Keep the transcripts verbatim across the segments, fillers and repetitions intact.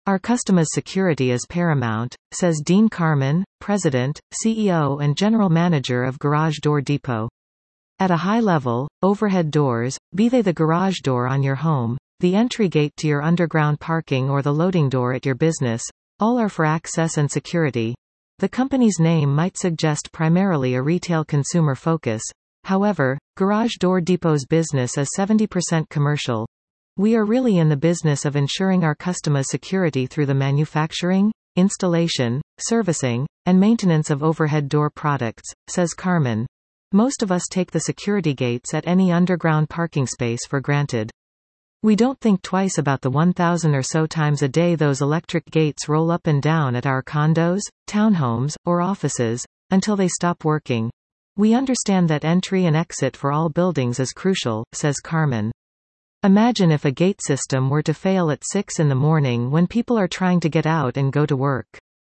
Our customers' security is paramount, says Dean Carman, President, C E O and General Manager of Garage Door Depot. At a high level, overhead doors, be they the garage door on your home, the entry gate to your underground parking or the loading door at your business, all are for access and security. The company's name might suggest primarily a retail consumer focus. However, Garage Door Depot's business is seventy percent commercial. We are really in the business of ensuring our customers' security through the manufacturing, installation, servicing, and maintenance of overhead door products, says Carman. Most of us take the security gates at any underground parking space for granted. We don't think twice about the one thousand or so times a day those electric gates roll up and down at our condos, townhomes, or offices, until they stop working. We understand that entry and exit for all buildings is crucial, says Carman. Imagine if a gate system were to fail at six in the morning when people are trying to get out and go to work.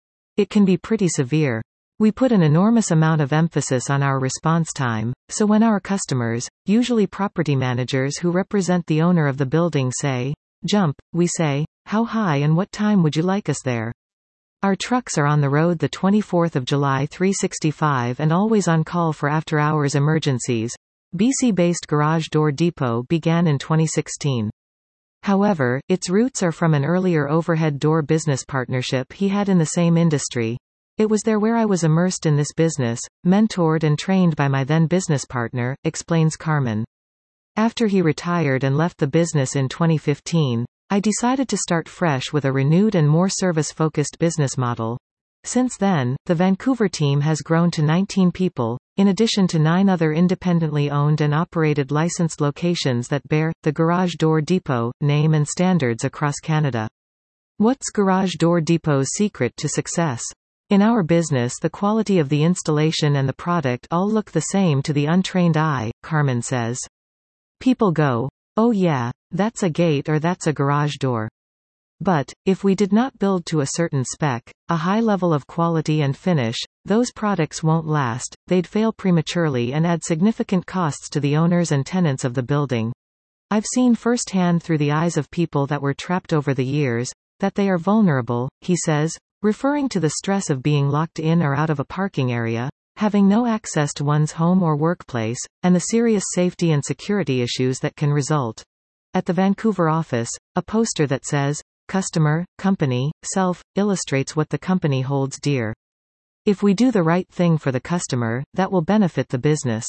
It can be pretty severe. We put an enormous amount of emphasis on our response time, so when our customers, usually property managers who represent the owner of the building say, "Jump," we say, "How high and what time would you like us there?" Our trucks are on the road the twenty-fourth of July three sixty-five and always on call for after-hours emergencies. B C-based Garage Door Depot began in twenty sixteen. However, its roots are from an earlier overhead door business partnership he had in the same industry. It was there where I was immersed in this business, mentored and trained by my then business partner, explains Carman. After he retired and left the business in twenty fifteen, I decided to start fresh with a renewed and more service-focused business model. Since then, the Vancouver team has grown to nineteen people, in addition to nine other independently owned and operated licensed locations that bear the Garage Door Depot name and standards across Canada. What's Garage Door Depot's secret to success? In our business, the quality of the installation and the product all look the same to the untrained eye, Carman says. People go, "Oh yeah, that's a gate or that's a garage door." But, if we did not build to a certain spec, a high level of quality and finish, those products won't last, they'd fail prematurely and add significant costs to the owners and tenants of the building. I've seen firsthand through the eyes of people that were trapped over the years, that they are vulnerable, he says, referring to the stress of being locked in or out of a parking area, having no access to one's home or workplace, and the serious safety and security issues that can result. At the Vancouver office, a poster that says, "Customer, Company, Self," illustrates what the company holds dear. If we do the right thing for the customer, that will benefit the business.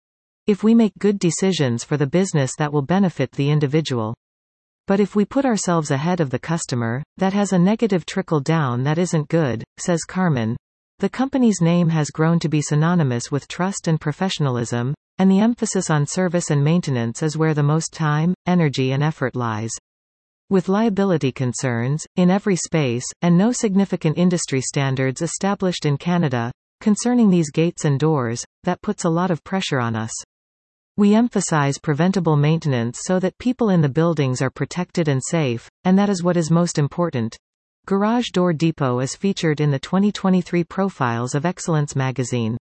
If we make good decisions for the business, that will benefit the individual. But if we put ourselves ahead of the customer, that has a negative trickle down that isn't good, says Carman. The company's name has grown to be synonymous with trust and professionalism, and the emphasis on service and maintenance is where the most time, energy and effort lies. With liability concerns, in every space, and no significant industry standards established in Canada, concerning these gates and doors, that puts a lot of pressure on us. We emphasize preventable maintenance so that people in the buildings are protected and safe, and that is what is most important. Garage Door Depot is featured in the twenty twenty-three Profiles of Excellence magazine.